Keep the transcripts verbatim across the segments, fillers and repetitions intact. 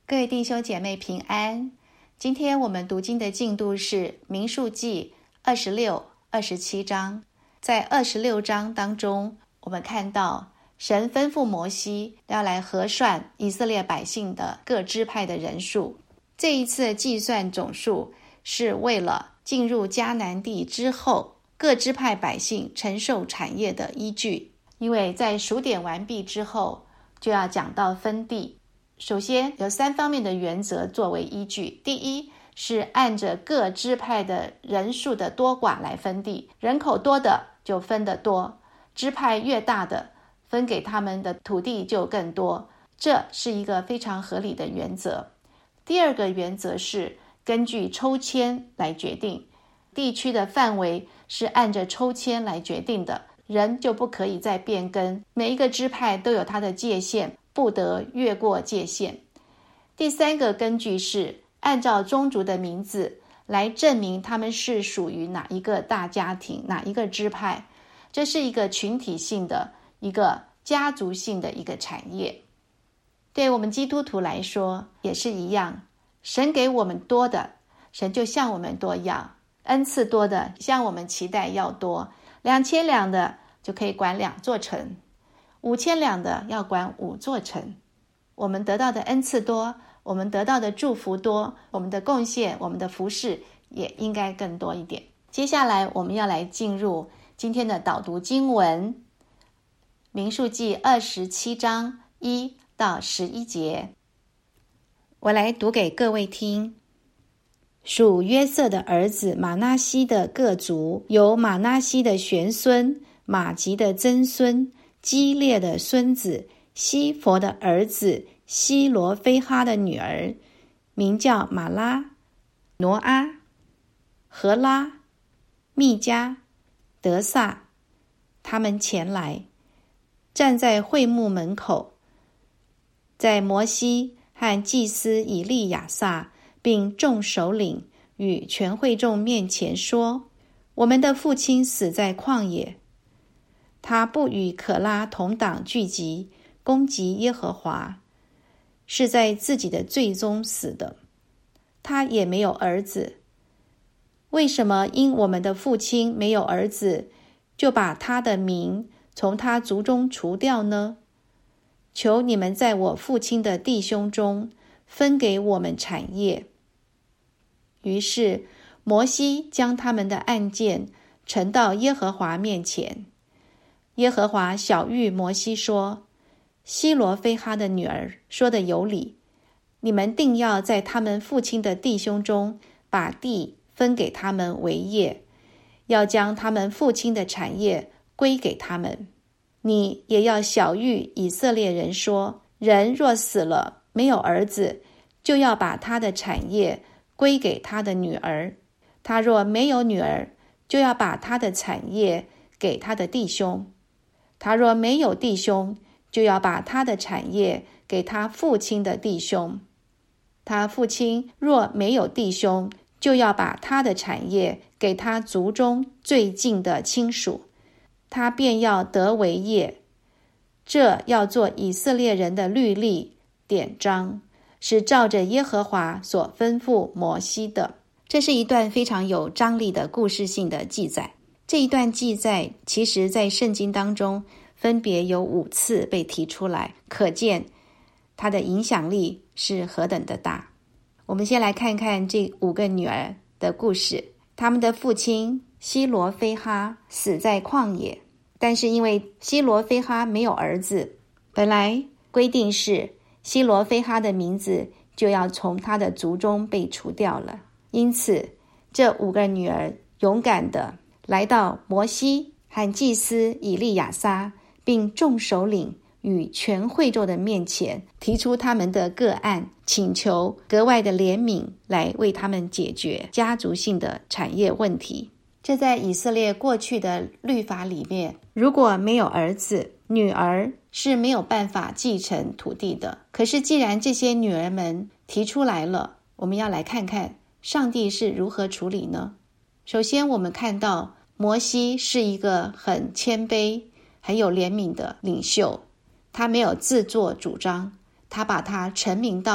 各位弟兄姐妹平安。今天我们读经的进度是民数记二十六、二十七章。在二十六章当中，我们看到神吩咐摩西要来核算以色列百姓的各支派的人数。这一次计算总数是为了进入迦南地之后各支派百姓承受产业的依据。因为在数点完毕之后就要讲到分地。首先有三方面的原则作为依据。第一是按着各支派的人数的多寡来分地，人口多的就分得多，支派越大的分给他们的土地就更多，这是一个非常合理的原则。第二个原则是根据抽签来决定，地区的范围是按着抽签来决定的，人就不可以再变更，每一个支派都有它的界限，不得越过界限。第三个根据是按照宗族的名字来证明他们是属于哪一个大家庭，哪一个支派，这是一个群体性的一个家族性的一个产业。对我们基督徒来说也是一样，神给我们多的，神就向我们多要，恩赐多的向我们期待要多，两千两的就可以管两座城，五千两的要管五座城。我们得到的恩赐多，我们得到的祝福多，我们的贡献，我们的服事也应该更多一点。接下来我们要来进入今天的导读经文，民数记二十七章一到十一节。我来读给各位听。属约瑟的儿子马拿西的各族，有马拿西的玄孙，马吉的曾孙，基列的孙子，西弗的儿子，西罗非哈的女儿，名叫马拉、挪阿、荷拉、密加、德萨。他们前来，站在会幕门口，在摩西和祭司以利亚撒并众首领与全会众面前说：我们的父亲死在旷野，他不与可拉同党聚集攻击耶和华，是在自己的罪中死的。他也没有儿子。为什么因我们的父亲没有儿子，就把他的名从他族中除掉呢？求你们在我父亲的弟兄中分给我们产业。于是摩西将他们的案件呈到耶和华面前。耶和华晓谕摩西说：西罗非哈的女儿说的有理，你们定要在他们父亲的弟兄中把地分给他们为业，要将他们父亲的产业归给他们。你也要晓谕以色列人说：人若死了没有儿子，就要把他的产业归给他的女儿；他若没有女儿，就要把他的产业给他的弟兄；他若没有弟兄，就要把他的产业给他父亲的弟兄；他父亲若没有弟兄，就要把他的产业给他族中最近的亲属，他便要得为业。这要做以色列人的律例典章，是照着耶和华所吩咐摩西的。这是一段非常有张力的故事性的记载。这一段记载其实在圣经当中分别有五次被提出来，可见它的影响力是何等的大。我们先来看看这五个女儿的故事。他们的父亲西罗非哈死在旷野，但是因为西罗非哈没有儿子，本来规定是西罗非哈的名字就要从他的族中被除掉了。因此这五个女儿勇敢地来到摩西和祭司以利亚撒并众首领与全会众的面前，提出他们的个案，请求格外的怜悯，来为他们解决家族性的产业问题。这在以色列过去的律法里面，如果没有儿子，女儿是没有办法继承土地的。可是既然这些女儿们提出来了，我们要来看看上帝是如何处理呢？首先我们看到摩西是一个很谦卑很有怜悯的领袖，他没有自作主张，他把他陈明到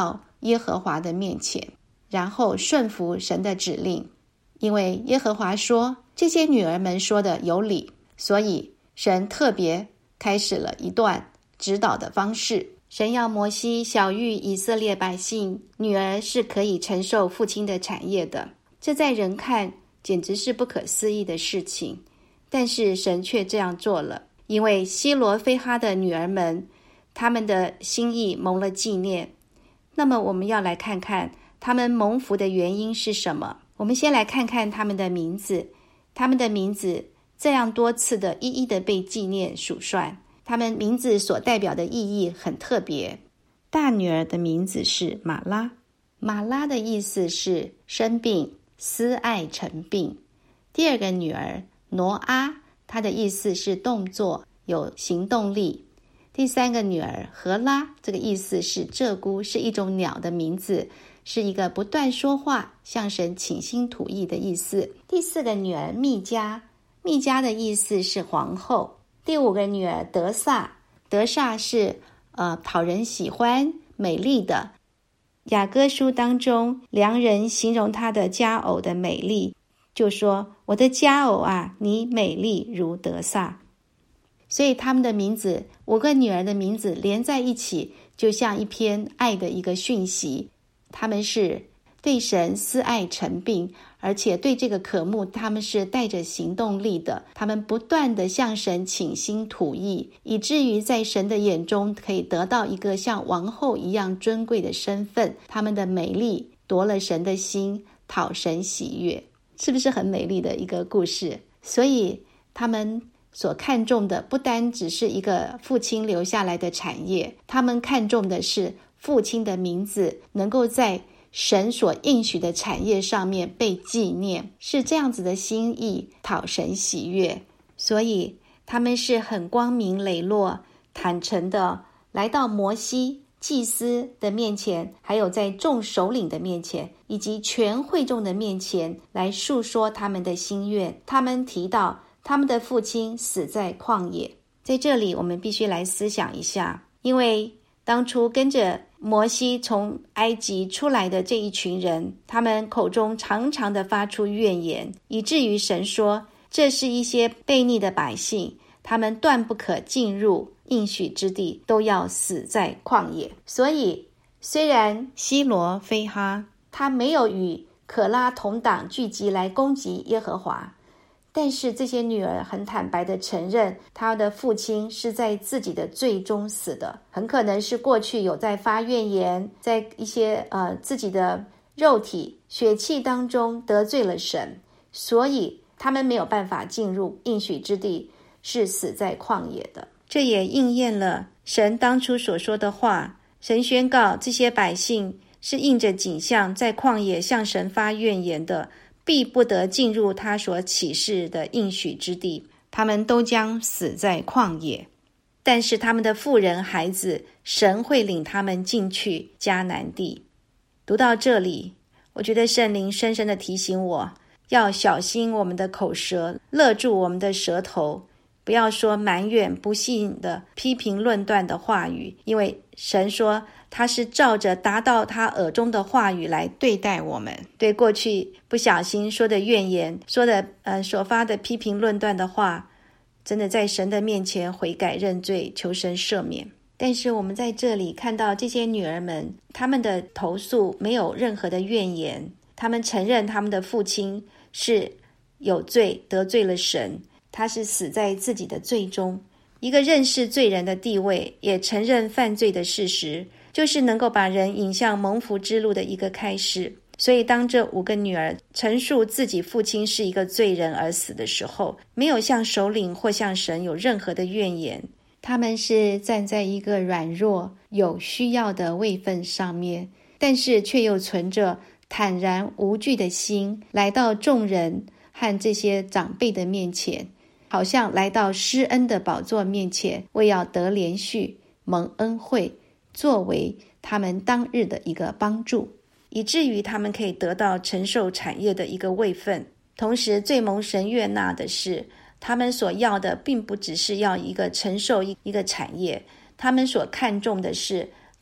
耶和华的面前，然后顺服神的指令。因为耶和华说这些女儿们说的有理，所以神特别开始了一段指导的方式。神要摩西晓谕以色列百姓，女儿是可以承受父亲的产业的。这在人看简直是不可思议的事情，但是神却这样做了。因为希罗非哈的女儿们，他们的心意蒙了纪念。那么我们要来看看他们蒙福的原因是什么。我们先来看看他们的名字，他们的名字这样多次的一一的被纪念数算，他们名字所代表的意义很特别。大女儿的名字是玛拉，玛拉的意思是生病，思爱成病。第二个女儿挪阿，她的意思是动作，有行动力。第三个女儿荷拉，这个意思是鹧鸪，是一种鸟的名字，是一个不断说话向神倾心吐意的意思。第四个女儿密迦，密迦的意思是皇后。第五个女儿德萨，德萨是呃讨人喜欢美丽的。雅歌书当中良人形容她的佳偶的美丽，就说我的佳偶啊，你美丽如德萨。所以他们的名字，五个女儿的名字连在一起，就像一篇爱的一个讯息。他们是对神思爱成病，而且对这个科目他们是带着行动力的。他们不断的向神倾心吐意，以至于在神的眼中可以得到一个像王后一样尊贵的身份。他们的美丽夺了神的心，讨神喜悦。是不是很美丽的一个故事？所以他们所看重的不单只是一个父亲留下来的产业，他们看重的是父亲的名字能够在神所应许的产业上面被纪念，是这样子的心意，讨神喜悦。所以他们是很光明磊落、坦诚的来到摩西祭司的面前，还有在众首领的面前，以及全会众的面前，来述说他们的心愿。他们提到他们的父亲死在旷野。在这里我们必须来思想一下，因为当初跟着摩西从埃及出来的这一群人，他们口中常常的发出怨言，以至于神说这是一些悖逆的百姓，他们断不可进入应许之地，都要死在旷野。所以虽然希罗非哈他没有与可拉同党聚集来攻击耶和华，但是这些女儿很坦白地承认，她的父亲是在自己的罪中死的，很可能是过去有在发怨言，在一些呃自己的肉体血气当中得罪了神，所以他们没有办法进入应许之地，是死在旷野的。这也应验了神当初所说的话，神宣告这些百姓是应着景象在旷野向神发怨言的，必不得进入他所启示的应许之地，他们都将死在旷野。但是他们的妇人孩子，神会领他们进去迦南地。读到这里，我觉得圣灵深深地提醒我，要小心我们的口舌，勒住我们的舌头，不要说埋怨不信的批评论断的话语，因为神说他是照着达到他耳中的话语来对待我们。对过去不小心说的怨言，说的呃所发的批评论断的话，真的在神的面前悔改认罪，求神赦免。但是我们在这里看到这些女儿们，她们的投诉没有任何的怨言，她们承认她们的父亲是有罪，得罪了神，他是死在自己的罪中。一个认识罪人的地位，也承认犯罪的事实，就是能够把人引向蒙福之路的一个开始。所以当这五个女儿陈述自己父亲是一个罪人而死的时候，没有向首领或向神有任何的怨言，他们是站在一个软弱有需要的位分上面，但是却又存着坦然无惧的心，来到众人和这些长辈的面前，好像来到施恩的宝座面前，为要得连续蒙恩惠，作为他们当日的一个帮助，以至于他们可以得到承受产业的一个位分。同时最蒙神悦纳的是，他们所要的并不只是要一个承受一个产业，他们所看重的是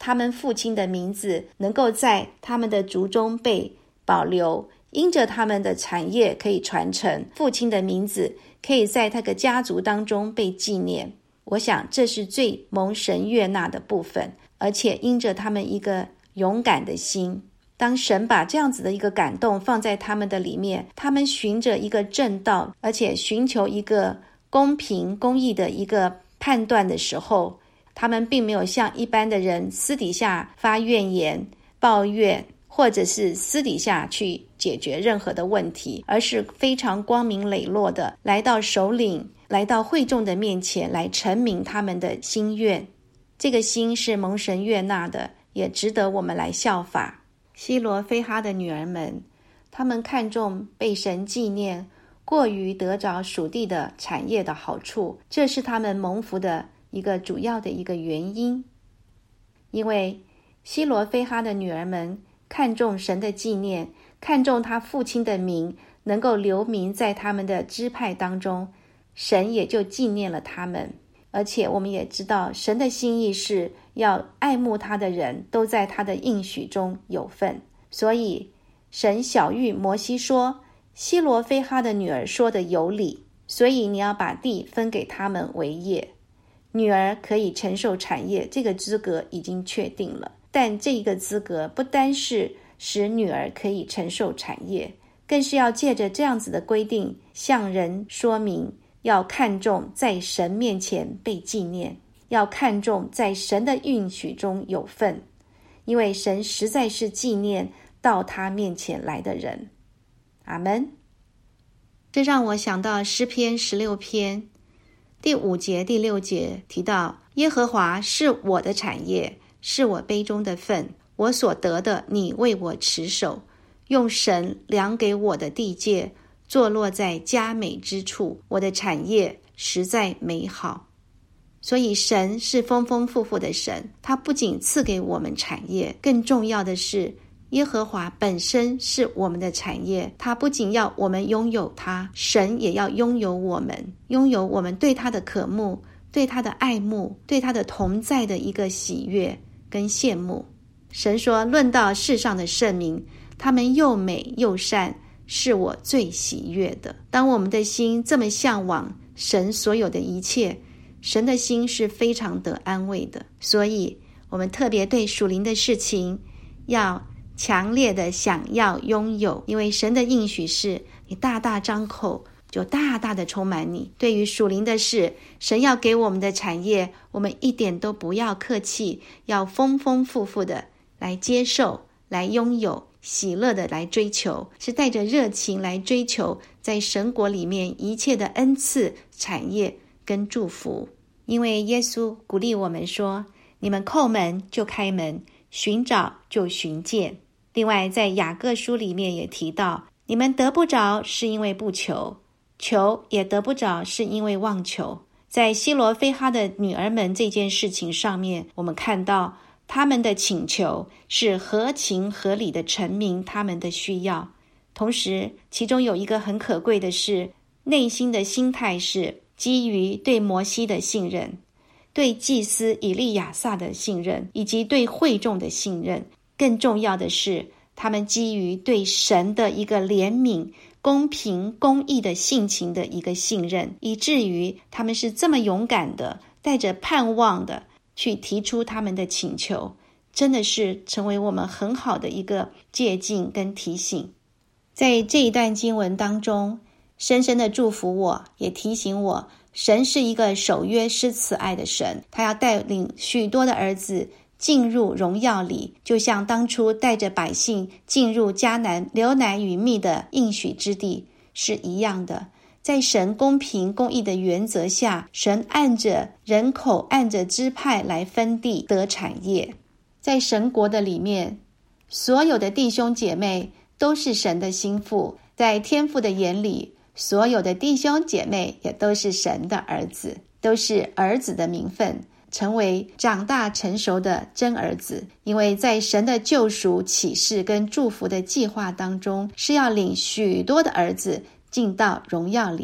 他们父亲的名字能够在他们的族中被保留，因着他们的产业可以传承，父亲的名字可以在那个家族当中被纪念。我想这是最蒙神悦纳的部分，而且因着他们一个勇敢的心，当神把这样子的一个感动放在他们的里面，他们循着一个正道，而且寻求一个公平公义的一个判断的时候，他们并没有像一般的人私底下发怨言抱怨，或者是私底下去解决任何的问题，而是非常光明磊落的来到首领，来到会众的面前，来陈明他们的心愿。这个心是蒙神悦纳的，也值得我们来效法。西罗非哈的女儿们，她们看重被神纪念，过于得着属地的产业的好处，这是她们蒙福的一个主要的一个原因。因为西罗非哈的女儿们看重神的纪念，看重他父亲的名能够留名在他们的支派当中，神也就纪念了他们。而且我们也知道，神的心意是要爱慕他的人都在他的应许中有份。所以神晓谕摩西说，西罗非哈的女儿说的有理，所以你要把地分给他们为业。女儿可以承受产业，这个资格已经确定了，但这个资格不单是使女儿可以承受产业，更是要借着这样子的规定向人说明，要看重在神面前被纪念，要看重在神的应许中有份，因为神实在是纪念到他面前来的人。阿们。这让我想到诗篇十六篇第五节第六节提到，耶和华是我的产业，是我杯中的份，我所得的你为我持守，用神量给我的地界，坐落在佳美之处，我的产业实在美好。所以神是丰丰富富的神，他不仅赐给我们产业，更重要的是耶和华本身是我们的产业，他不仅要我们拥有他，神也要拥有我们，拥有我们对他的渴慕，对他的爱慕，对他的同在的一个喜悦跟羡慕。神说，论到世上的圣民，他们又美又善，是我最喜悦的。当我们的心这么向往神所有的一切，神的心是非常得安慰的。所以我们特别对属灵的事情要强烈的想要拥有，因为神的应许是你大大张口就大大的充满你。对于属灵的事，神要给我们的产业，我们一点都不要客气，要丰丰富富的来接受，来拥有，喜乐的来追求，是带着热情来追求在神国里面一切的恩赐、产业跟祝福。因为耶稣鼓励我们说，你们叩门就开门，寻找就寻见。另外在雅各书里面也提到，你们得不着是因为不求，求也得不着是因为妄求。在西罗非哈的女儿们这件事情上面，我们看到他们的请求是合情合理的陈明他们的需要，同时其中有一个很可贵的是，内心的心态是基于对摩西的信任，对祭司以利亚撒的信任，以及对会众的信任。更重要的是，他们基于对神的一个怜悯、公平、公义的性情的一个信任，以至于他们是这么勇敢的，带着盼望的去提出他们的请求，真的是成为我们很好的一个借鉴跟提醒。在这一段经文当中，深深的祝福我，也提醒我，神是一个守约施慈爱的神，他要带领许多的儿子进入荣耀里，就像当初带着百姓进入迦南流奶与蜜的应许之地是一样的。在神公平公义的原则下，神按着人口按着支派来分地得产业。在神国的里面，所有的弟兄姐妹都是神的心腹，在天父的眼里，所有的弟兄姐妹也都是神的儿子，都是儿子的名分，成为长大成熟的真儿子。因为在神的救赎启示跟祝福的计划当中，是要领许多的儿子进到荣耀里。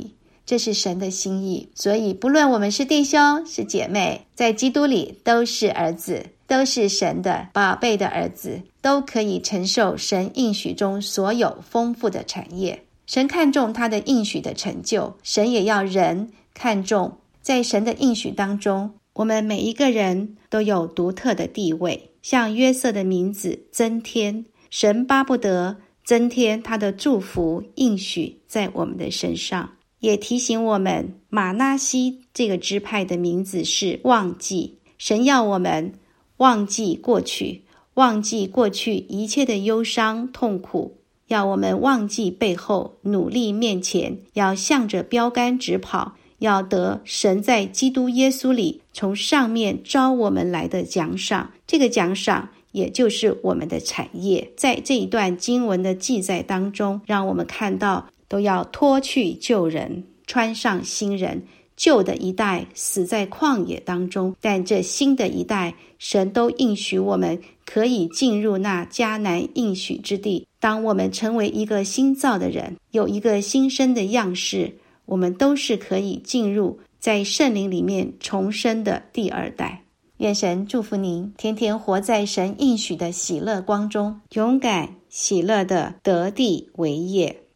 这是神的心意。所以不论我们是弟兄是姐妹，在基督里都是儿子，都是神的宝贝的儿子，都可以承受神应许中所有丰富的产业。神看重他的应许的成就，神也要人看重在神的应许当中，我们每一个人都有独特的地位。像约瑟的名字增添，神巴不得增添他的祝福应许在我们的身上，也提醒我们马拿西这个支派的名字是忘记。神要我们忘记过去，忘记过去一切的忧伤痛苦，要我们忘记背后，努力面前，要向着标杆直跑，要得神在基督耶稣里从上面招我们来的奖赏。这个奖赏也就是我们的产业。在这一段经文的记载当中，让我们看到都要脱去旧人，穿上新人。旧的一代死在旷野当中，但这新的一代，神都应许我们可以进入那迦南应许之地。当我们成为一个新造的人，有一个新生的样式，我们都是可以进入在圣灵里面重生的第二代。愿神祝福您，天天活在神应许的喜乐光中，勇敢喜乐的得地为业。